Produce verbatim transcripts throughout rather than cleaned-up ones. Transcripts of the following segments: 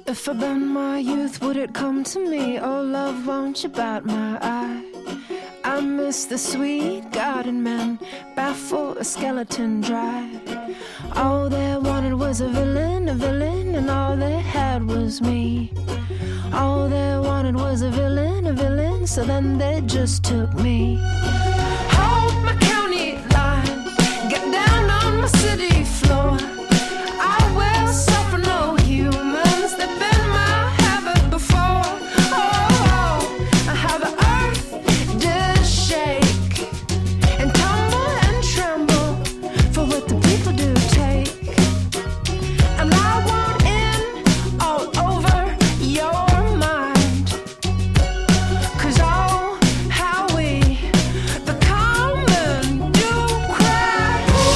If I bend my youth, would it come to me? Oh, love, won't you bat my eye? I miss the sweet garden men, baffle a skeleton dry. All they wanted was a villain, a villain, and all they had was me. All they wanted was a villain, a villain, so then they just took me. Hold my county line, get down on my city floor. I will suffer no humans, they've been my habit before. Oh, how the earth did shake and tumble and tremble for what the people do take. And I want in all over your mind, 'cause oh, how we, the common, do cry.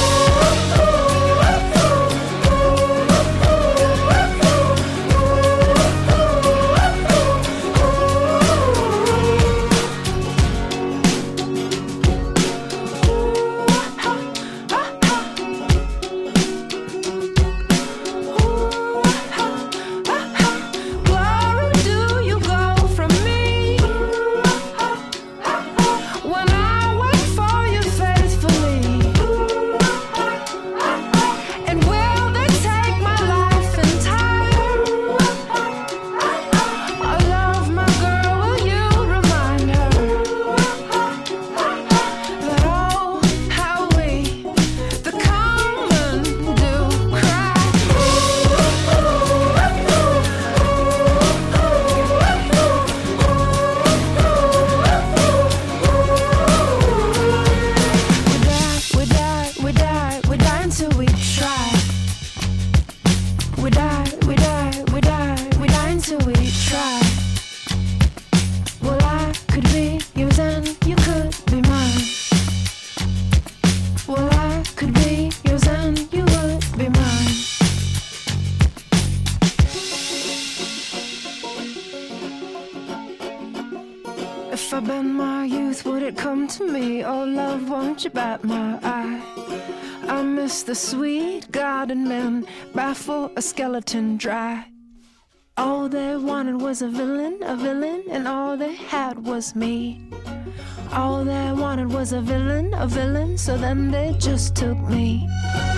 Where do you go from me when I wait for you faithfully? And will they take my life entire? I love my girl, will you remind her that oh, how we, the common, do cry. We die, we die, we die until we try. We die, we die, we die, we die until we try. Well, I could be yours and you could be mine. Well, I could be yours and you would be mine. If I bend my youth, would it come to me? Oh, love, won't you bat my eye? I miss the sweet garden men, baffle a skeleton dry. All they wanted was a villain, a villain, and all they had was me. All they wanted was a villain, a villain, so then they just took me.